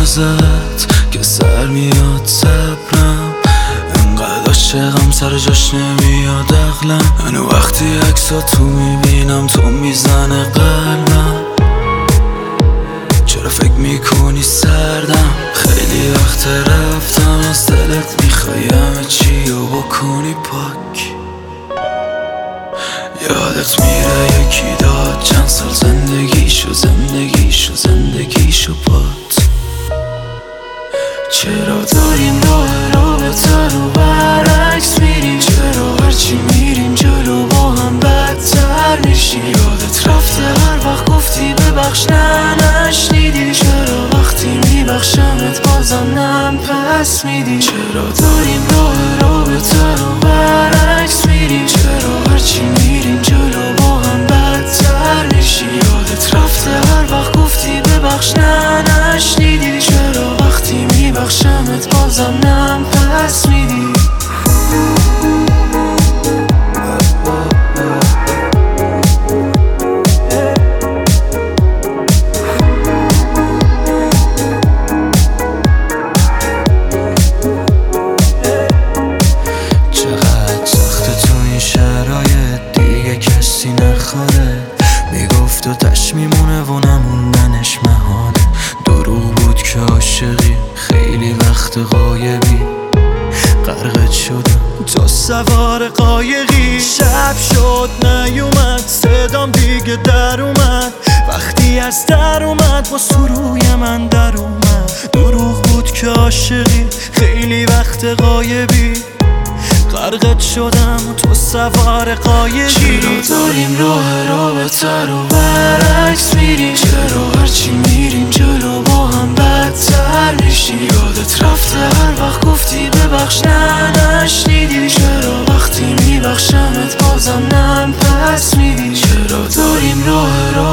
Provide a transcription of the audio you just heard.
ازت که سر میاد صبرم، انقدر عاشقم سر جاش نمیاد عقلم. هنو وقتی عکساتو میبینم تو میزنه قلبم. چرا فکر میکنی سردم؟ خیلی وقت رفتم از دلت، میخوای همه چی رو بکنی پاک. یادت میره یکی داد چند سال زندگیشو باد. چرا داریم راه رابطه رو برعکس میریم؟ چرا هرچی میریم جلو با هم بدتر میشیم؟ یادت رفته هر وقت گفتی ببخش نه نشنیدی؟ چرا وقتی میبخشمت بازم نم پس میدی؟ چرا داریم راه رابطه رو برعکس میریم؟ چرا هرچی میریم جلو با هم بدتر میشیم؟ یادت رفته هر وقت گفتی ببخش نه نشنیدی؟ چرا وقتی میبخشمت بازم نم پس میدی؟ میگفت و تش میمونه و نموندنش محاله. دروغ بود که عاشقی، خیلی وقت غایبی. غرقت شدم تو سوار قایقی. شب شد نیومد صدام دیگه در اومد، وقتی از در اومد با سروی من در اومد. دروغ بود که عاشقی، خیلی وقت غایبی. غرقت شدم تو سوار قایقی. چرا داریم راه رابطه رو برعکس میریم؟ چرا هرچی میریم جلو با هم بدتر میشیم؟ یادت رفته هر وقت گفتی ببخش نه نشنیدی؟ چرا وقتی میبخشمت بازم نم پس میدی؟ چرا داریم راه